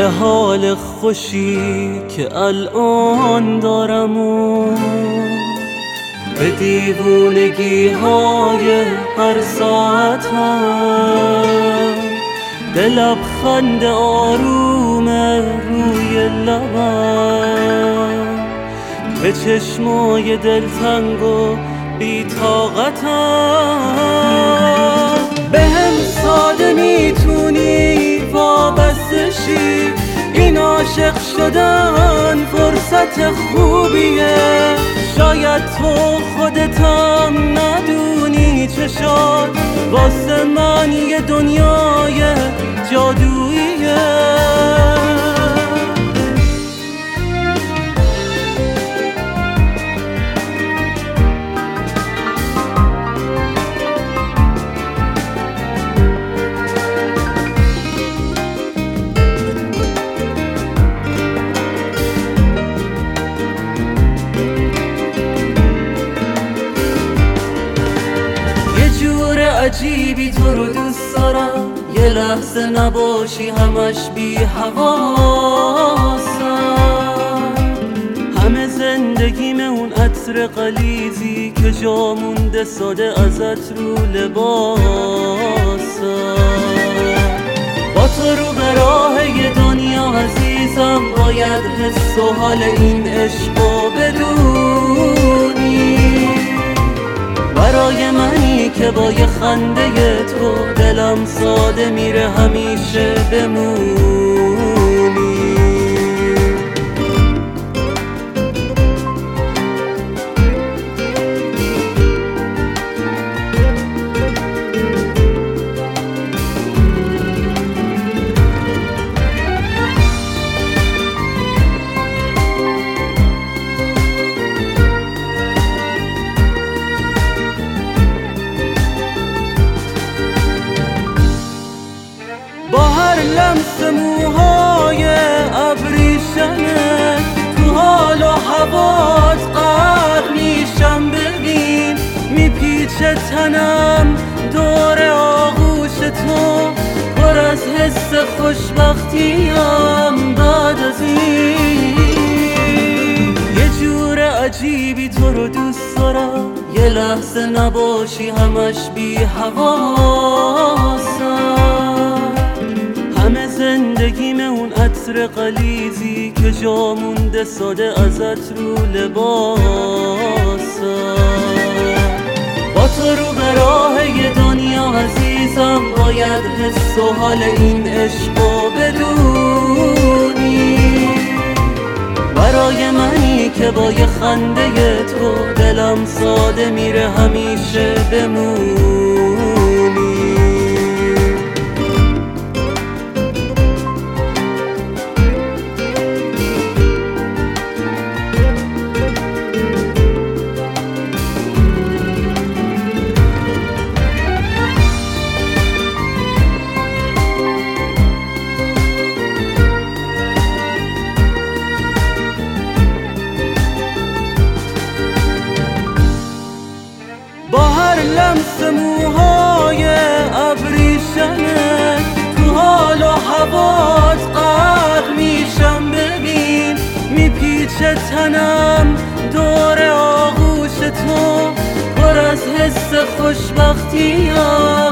حال خوشی که الان دارم و به دیوونگی های هر ساعتم دلم خنده آرومه روی لبم به چشمای دلتنگ و بی‌طاقتم بهم ساده میتونی وابسته شی این عاشق شدن فرصت خوبیه شاید تو خودتم ندونی چشات واسه من یه دنیای جادوییه عجیبی تو رو دوست دارم یه لحظه نباشی همش بی حواسم همه زندگیم اون عطر غلیظی که جا مونده ساده ازت رو لباسم با تو رو به راه یه دنیا عزیزم باید حس و حال این عشقو بدونی برای منی که با یه خنده تو دلم ساده میره همیشه بمونی با هر لمس موهای ابریشمه تو حال و هوات غرق میشم ببین میپیچه تنم دور آغوش تو پر از حس خوشبختیم بعد از این یه جور عجیبی تو رو دوست دارم یه لحظه نباشی همش بی حواسم همه زندگیم اون عطر غلیظی که جا مونده ساده ازت رو لباسم با تو رو به راه یه دنیا عزیزم باید حس و حال این عشقو بدونی برای منی که با یه خنده تو دلم ساده میره همیشه بمونی با هر لمس موهای ابریشمه تو حال و هوات غرق میشم ببین میپیچه تنم دور آغوش تو پر از حس خوشبختیم